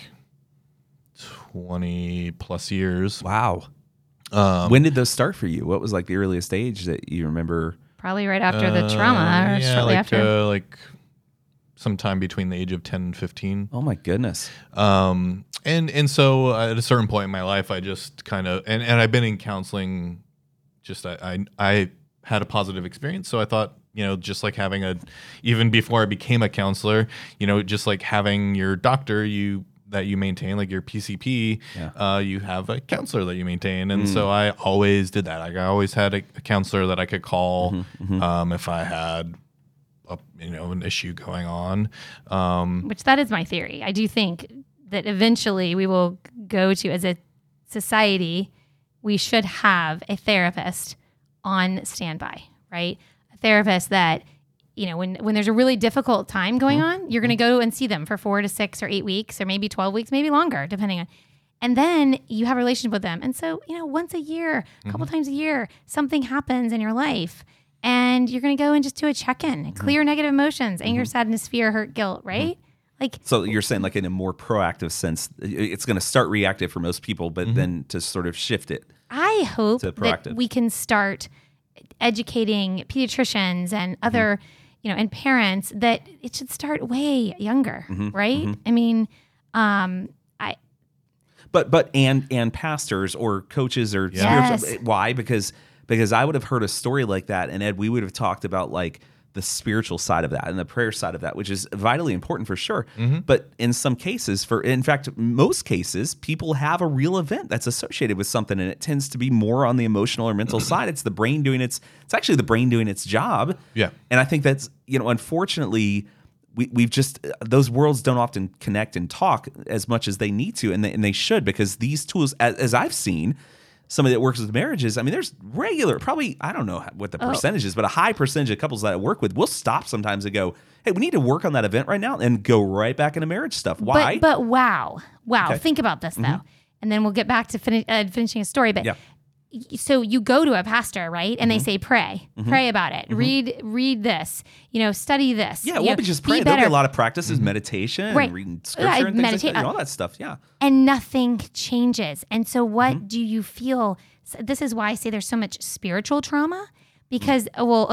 20 plus years. Wow. When did those start for you? What was like the earliest age that you remember? Probably right after the trauma, or shortly after. Like sometime between the age of 10 and 15. Oh my goodness. And so at a certain point in my life, I just kind of, and I've been in counseling, just I had a positive experience. So I thought, just like having even before I became a counselor, just like having your doctor, that you maintain, like your PCP, you have a counselor that you maintain. And so I always did that. Like I always had a counselor that I could call if I had an issue going on. Which that is my theory. I do think that eventually we will go to, as a society, we should have a therapist on standby, right? A therapist that, when there's a really difficult time going on, you're going to go and see them for 4 to 6 or 8 weeks, or maybe 12 weeks, maybe longer, depending on. And then you have a relationship with them. And so, once a year, a couple times a year, something happens in your life. And you're going to go and just do a check-in, clear negative emotions, anger, sadness, fear, hurt, guilt, right? Like, so you're saying like in a more proactive sense, it's going to start reactive for most people, but then to sort of shift it. I hope to that proactive. we can start educating pediatricians and other, and parents that it should start way younger, right? I mean, But pastors or coaches or spiritual, why? Because I would have heard a story like that, and Ed, we would have talked about like the spiritual side of that and the prayer side of that, which is vitally important for sure. But in some cases, in fact, most cases, people have a real event that's associated with something, and it tends to be more on the emotional or mental side. It's the brain doing it's actually the brain doing its job. Yeah. And I think that's, unfortunately, we've just, those worlds don't often connect and talk as much as they need to, and they should, because these tools, as I've seen, somebody that works with marriages, I mean, there's probably, I don't know what the percentage is, but a high percentage of couples that I work with will stop sometimes and go, hey, we need to work on that event right now, and go right back into marriage stuff. Why? But wow. Okay. Think about this, though. And then we'll get back to finishing a story. But so you go to a pastor, right? And they say, pray about it. Read this, study this. Yeah, it won't be just praying. There'll be a lot of practices, meditation, and reading scripture and things like that, all that stuff. Yeah. And nothing changes. And so what do you feel? So this is why I say there's so much spiritual trauma, because,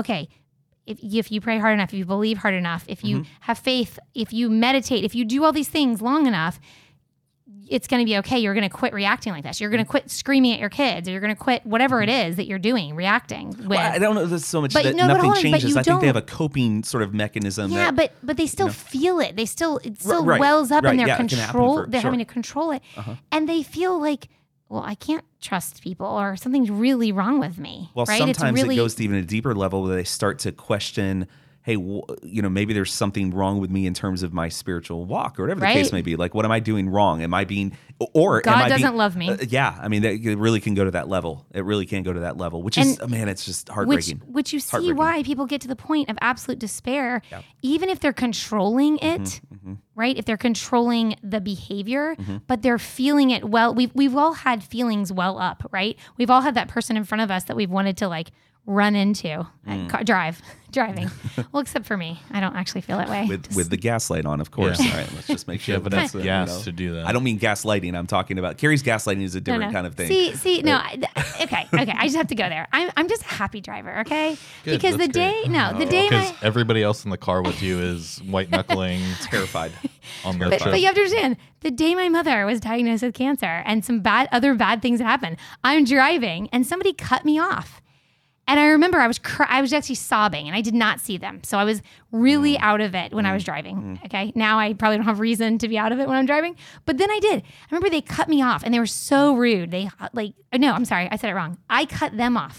if you pray hard enough, if you believe hard enough, if you have faith, if you meditate, if you do all these things long enough, it's going to be okay. You're going to quit reacting like this. You're going to quit screaming at your kids, or you're going to quit whatever it is that you're doing, reacting with. Well, I don't know. There's so much but, that nothing changes. I think they have a coping sort of mechanism. Yeah, but they still feel it. It still wells up in their control. They're having to control it, and they feel like, well, I can't trust people, or something's really wrong with me. Well, right? sometimes it goes to even a deeper level where they start to question, hey, maybe there's something wrong with me in terms of my spiritual walk, or whatever the case may be. Like, what am I doing wrong? Am I being, or God doesn't love me? I mean, it really can go to that level. It really can go to that level, which is, it's just heartbreaking. Which you see why people get to the point of absolute despair, even if they're controlling it, right? If they're controlling the behavior, but they're feeling it well. We've all had feelings well up, right? We've all had that person in front of us that we've wanted to like run into driving. Well, except for me, I don't actually feel that way. With the gas light on, of course. Yeah. All right, let's just make sure. But that's gas to do that. I don't mean gaslighting. I'm talking about Carrie's gaslighting is a different kind of thing. Okay. I just have to go there. I'm just a happy driver, okay? Good, because the day because everybody else in the car with you is white knuckling, terrified on their but you have to understand, the day my mother was diagnosed with cancer and some other bad things happened, I'm driving and somebody cut me off. And I remember I was actually sobbing, and I did not see them. So I was really out of it when I was driving. Okay. Now I probably don't have reason to be out of it when I'm driving, but then I did. I remember they cut me off, and they were so rude. I said it wrong. I cut them off.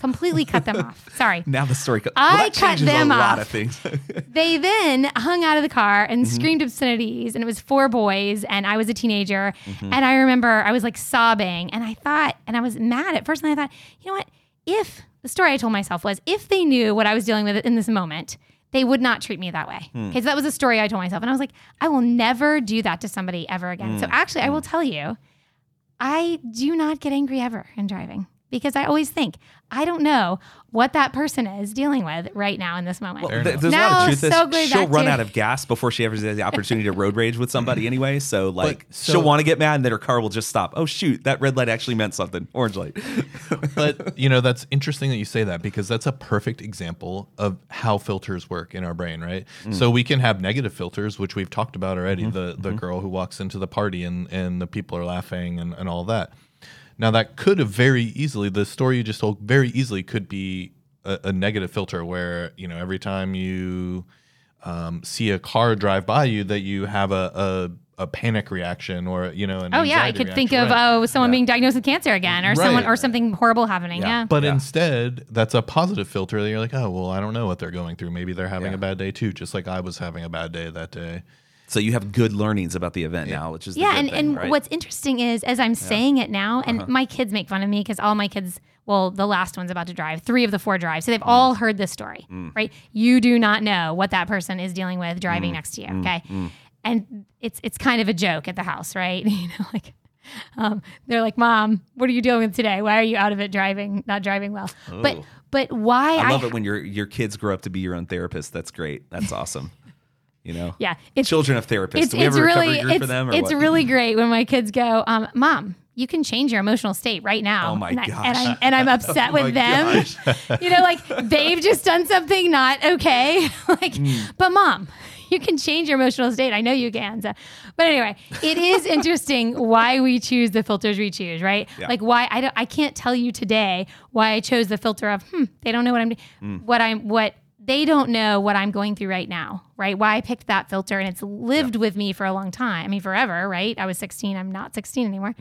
completely cut them off. Sorry. Now the story. I that cut changes them a lot off. of things. They then hung out of the car and screamed obscenities, and it was 4 boys, and I was a teenager. And I remember I was like sobbing, and I thought, and I was mad at first, and I thought, you know what? If the story I told myself was, if they knew what I was dealing with in this moment, they would not treat me that way. Okay, so that was a story I told myself. And I was like, I will never do that to somebody ever again. So actually, I will tell you, I do not get angry ever in driving because I always think, I don't know what that person is dealing with right now in this moment. Well, there's a Now, lot of truth. so good She'll back run to- out of gas before she ever has the opportunity to road rage with somebody anyway. So like so- she'll want to get mad and then her car will just stop. Oh shoot, that red light actually meant something. Orange light. But that's interesting that you say that, because that's a perfect example of how filters work in our brain, right? So we can have negative filters, which we've talked about already. The girl who walks into the party and the people are laughing and all that. Now that could have very easily, the story you just told very easily could be a negative filter where, every time you see a car drive by you, that you have a panic reaction or, an Oh yeah, I anxiety could think reaction, of right? someone being diagnosed with cancer again, or someone Right. or something horrible happening. Yeah. But instead, that's a positive filter that you're like, oh, well, I don't know what they're going through. Maybe they're having Yeah. a bad day too, just like I was having a bad day that day. So you have good learnings about the event now, which is the Yeah, good and, thing, and right? what's interesting is as I'm saying it now, and my kids make fun of me because all my kids, well, the last one's about to drive, 3 of the 4 drive. So they've all heard this story, right? You do not know what that person is dealing with driving next to you, okay? And it's kind of a joke at the house, right? They're like, Mom, what are you dealing with today? Why are you out of it not driving well? But why I love it when your kids grow up to be your own therapist. That's great. That's awesome. Yeah, Children of therapists. Do we have a recovery group for them? Or it's what? really great when my kids go, Mom, you can change your emotional state right now. Oh my and gosh. And I'm upset Oh my with them. gosh. They've just done something not okay. But Mom, you can change your emotional state. I know you can. So, but anyway, it is interesting why we choose the filters we choose, right? Yeah. Like why I can't tell you today why I chose the filter of they don't know what I'm doing. They don't know what I'm going through right now, right? Why I picked that filter, and it's lived with me for a long time. I mean, forever, right? I was 16. I'm not 16 anymore.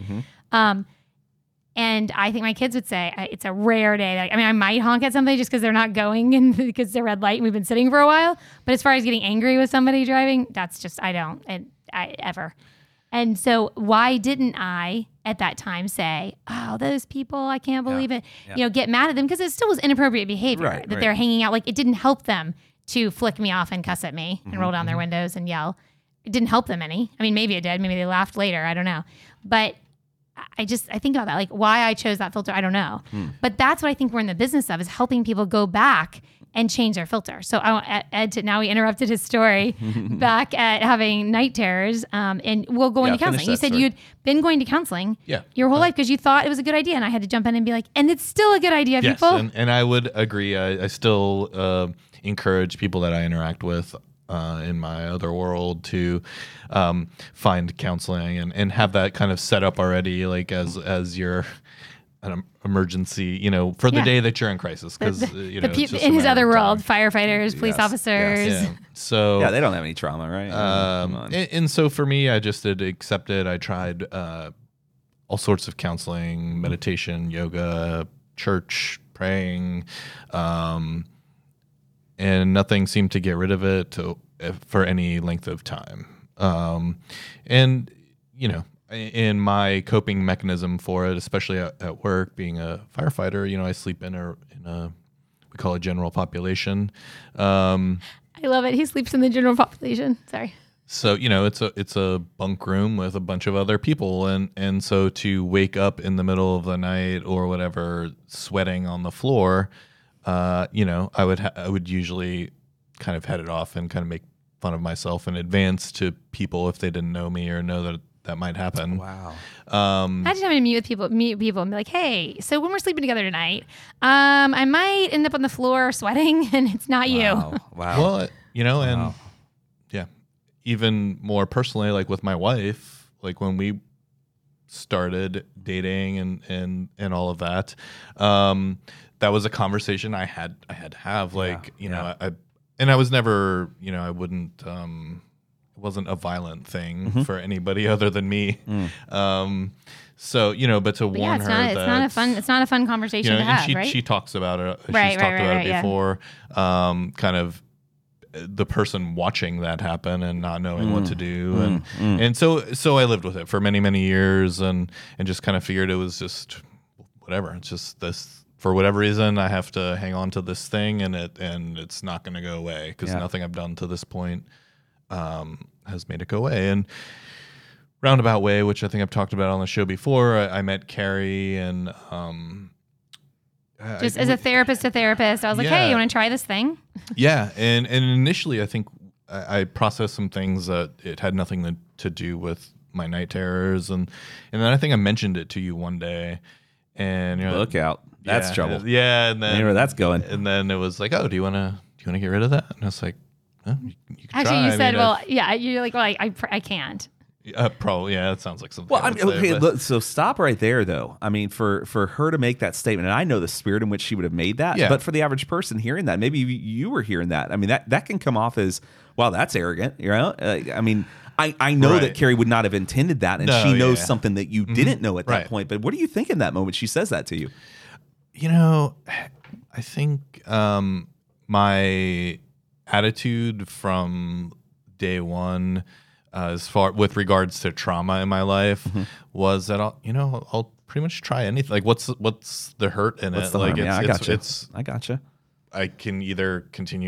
And I think my kids would say it's a rare day. I might honk at somebody just because they're not going and because it's a red light and we've been sitting for a while. But as far as getting angry with somebody driving, that's just, I don't ever. And so why didn't I at that time say, oh, those people, I can't believe it, get mad at them, because it still was inappropriate behavior that they're hanging out. Like it didn't help them to flick me off and cuss at me and roll down their windows and yell. It didn't help them any. I mean, maybe it did. Maybe they laughed later. I don't know. But I think about that, like why I chose that filter. I don't know. But that's what I think we're in the business of, is helping people go back and change their filter. So Ed, now we interrupted his story back at having night terrors, and we'll go into counseling. You said you'd been going to counseling your whole life because you thought it was a good idea, and I had to jump in and be like, and it's still a good idea, Yes, people. and I would agree. I still encourage people that I interact with in my other world to find counseling and have that kind of set up already, like as your an emergency, for the day that you're in crisis, because it's just in a his matter other of world, time. firefighters, police officers. Yeah. So Yeah, they don't have any trauma, right? Come on. and so for me, I just did accept it. I tried all sorts of counseling, meditation, yoga, church, praying, and nothing seemed to get rid of it for any length of time. And in my coping mechanism for it, especially at work, being a firefighter, I sleep in a we call it general population. I love it. He sleeps in the general population. Sorry. So it's a bunk room with a bunch of other people, and so to wake up in the middle of the night or whatever, sweating on the floor, I would usually kind of head it off and kind of make fun of myself in advance to people if they didn't know me or know that might happen. Wow. Imagine having to meet people and be like, hey, so when we're sleeping together tonight, I might end up on the floor sweating and it's not you. Wow. Well, and yeah, even more personally, like with my wife, like when we started dating and all of that, that was a conversation I had to have. Like, I was never, I wouldn't, it wasn't a violent thing for anybody other than me. So, but to warn it's her not, that it's not a fun conversation to have, and right? she talks about it. She's Right, talked right, about right, it yeah. before. Kind of the person watching that happen and not knowing what to do, and so I lived with it for many, many years, and just kind of figured it was just whatever. It's just this, for whatever reason, I have to hang on to this thing, and it's not going to go away because nothing I've done to this point has made it go away. And roundabout way, which I think I've talked about on the show before, I met Carrie, and Just as a therapist to therapist, I was like, Yeah. hey, you want to try this thing? yeah, and initially I think I processed some things that it had nothing to do with my night terrors, and then I think I mentioned it to you one day, and you're Look out. That's trouble. Yeah, and then I know where that's going. And then it was like, oh, do you want to get rid of that? And I was like, oh, you can Actually, try. you I said, mean, well, yeah, you're like, well, I can't. probably, yeah, that sounds like something. Well, I I would mean, say, okay, but- look, so stop right there, though. I mean, for her to make that statement, and I know the spirit in which she would have made that, Yeah. but for the average person hearing that, maybe you were hearing that. I mean, that can come off as, wow, that's arrogant. You know, I mean, I know that Right. Carrie would not have intended that, and No, she knows yeah. something that you didn't know at that Right. point. But what do you think in that moment she says that to you? I think my attitude from day one, as far with regards to trauma in my life, was that I'll pretty much try anything. Like, what's the hurt in What's it? the Like, harm? Yeah, I gotcha. it's I gotcha. I can either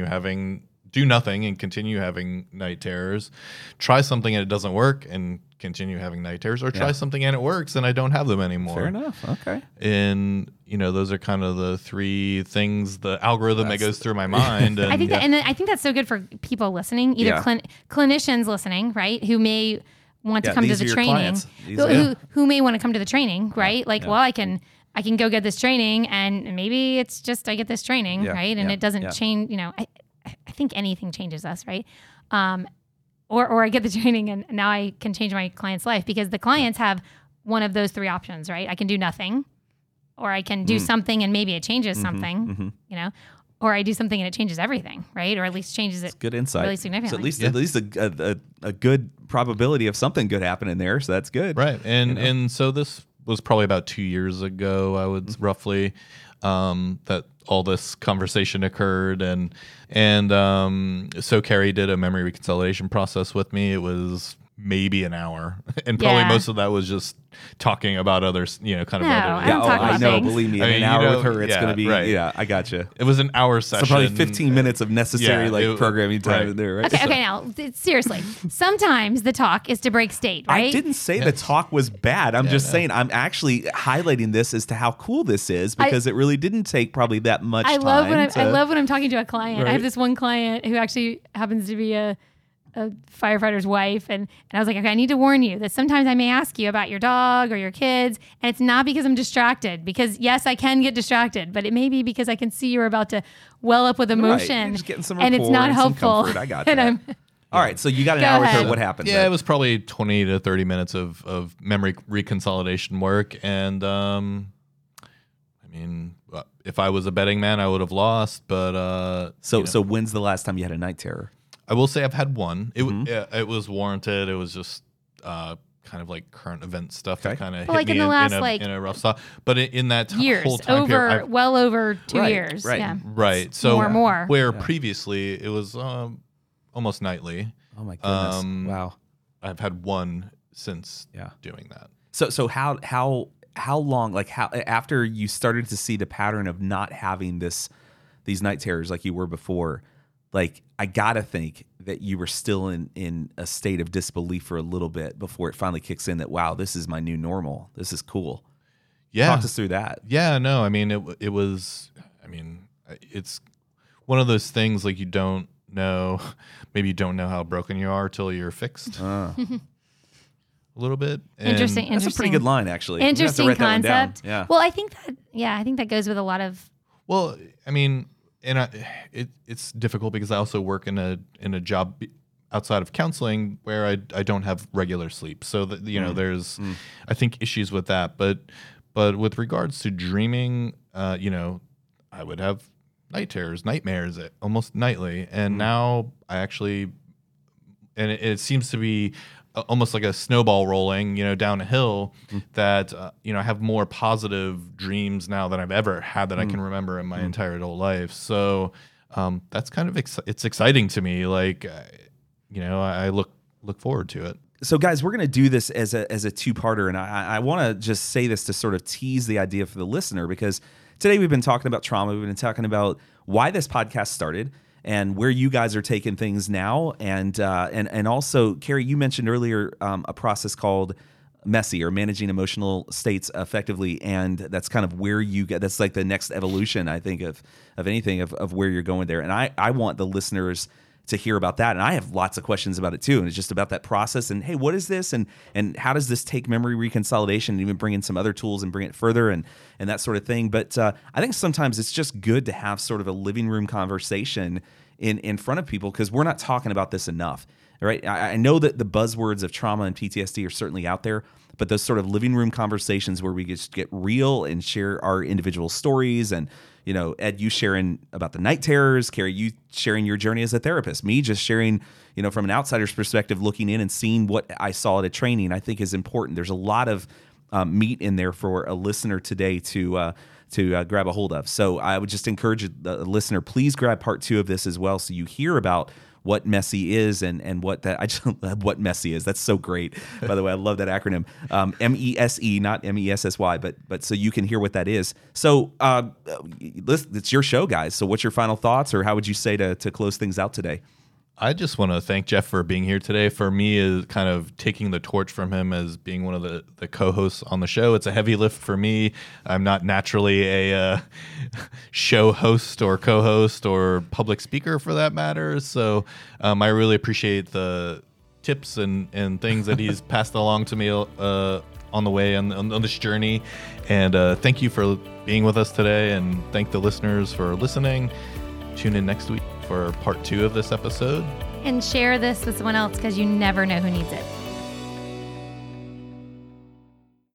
do nothing and continue having night terrors, try something and it doesn't work and continue having night terrors, or try something and it works and I don't have them anymore. Fair enough. Okay. And those are kind of the three things, the algorithm that goes through my mind. And I think and I think that's so good for people listening, either Yeah. clinicians listening, right, who may want to Yeah, come to these the are your training, clients. These who may want to come to the training, right? Like, well, I can go get this training, and maybe it's just I get this training, Yeah, right, and yeah, it doesn't yeah. change. I think anything changes us, right? Or I get the training, and now I can change my client's life, because the clients have one of those three options, right? I can do nothing, or I can do something and maybe it changes something, or I do something and it changes everything, right? Or at least changes it Good insight. really So significantly. at least a good probability of something good happening there. So that's good. right. And so this was probably about 2 years ago, I would roughly, that all this conversation occurred, and so Carrie did a memory reconciliation process with me. It was maybe an hour, and probably Yeah. most of that was just talking about others, kind of No, other. I don't talk I about know. things. Believe me, I in mean, an hour you know, with her, it's yeah, going to be. right. Yeah, I gotcha. It was an hour So session. probably 15 minutes of necessary Yeah, programming time right. in there, right? Okay, now seriously. Sometimes the talk is to break state, right? I didn't say the talk was bad. I'm just saying I'm actually highlighting this as to how cool this is, because it really didn't take probably that much I time. love when to- I love when I'm talking to a client. I Right. have this one client who actually happens to be a firefighter's wife, and I was like, okay, I need to warn you that sometimes I may ask you about your dog or your kids, and it's not because I'm distracted. Because yes, I can get distracted, but it may be because I can see you're about to well up with emotion, You're just getting some and it's rapport not and some helpful. comfort. I got and that. I'm All right, so you got an Go hour with ahead. her. What happened? Yeah, it was probably 20 to 30 minutes of memory reconciliation work. And if I was a betting man, I would have lost. But So when's the last time you had a night terror? I will say I've had one. Mm-hmm. It was warranted. It was just kind of like current event stuff Okay. that kind of Well, hit like in me the last, in a rough spot. But in that years whole time over, period, well over 2 Right, years. right. Yeah. right. So More. where previously it was almost nightly. Oh my goodness! Wow. I've had one since Yeah. doing that. So how long? Like how after you started to see the pattern of not having these night terrors like you were before? Like I gotta think that you were still in a state of disbelief for a little bit before it finally kicks in that, wow, this is my new normal. This is cool. Yeah. Talk us through that. Yeah, no, I mean, it was, it's one of those things like you don't know, maybe you don't know how broken you are till you're fixed a little bit. And Interesting. That's a pretty good line, actually. You have to Interesting write that one down. concept. Yeah. Well, I think that goes with a lot of. Well, I mean, and it's difficult because I also work in a job outside of counseling where I don't have regular sleep. So that, there's, I think, issues with that. But with regards to dreaming, I would have night terrors, nightmares almost nightly. And now I actually, and it seems to be almost like a snowball rolling, down a hill, that, I have more positive dreams now than I've ever had that I can remember in my entire adult life. So that's kind of, it's exciting to me. Like, I look forward to it. So guys, we're going to do this as a two-parter, and I want to just say this to sort of tease the idea for the listener, because today we've been talking about trauma. We've been talking about why this podcast started and where you guys are taking things now. And also, Carrie, you mentioned earlier a process called MESSY, or Managing Emotional States Effectively. And that's kind of where you get, that's like the next evolution, I think, of anything of where you're going there. And I want the listeners to hear about that. And I have lots of questions about it too. And it's just about that process. And hey, what is this? And how does this take memory reconsolidation and even bring in some other tools and bring it further and that sort of thing. But I think sometimes it's just good to have sort of a living room conversation in front of people, because we're not talking about this enough. Right? I know that the buzzwords of trauma and PTSD are certainly out there, but those sort of living room conversations where we just get real and share our individual stories. And, Ed, you sharing about the night terrors, Carrie, you sharing your journey as a therapist, me just sharing, from an outsider's perspective, looking in and seeing what I saw at a training, I think is important. There's a lot of meat in there for a listener today to grab a hold of. So I would just encourage the listener, please grab part 2 of this as well, so you hear about what MESSY is and what what MESSY is. That's so great. By the way, I love that acronym. MESE, not MESSY, but so you can hear what that is. So it's your show, guys. So what's your final thoughts, or how would you say to close things out today? I just want to thank Jeff for being here today. For me, is kind of taking the torch from him as being one of the co-hosts on the show. It's a heavy lift for me. I'm not naturally a show host or co-host or public speaker for that matter. So I really appreciate the tips and things that he's passed along to me on the way on this journey. And thank you for being with us today, and thank the listeners for listening. Tune in next week for part 2 of this episode. And share this with someone else, because you never know who needs it.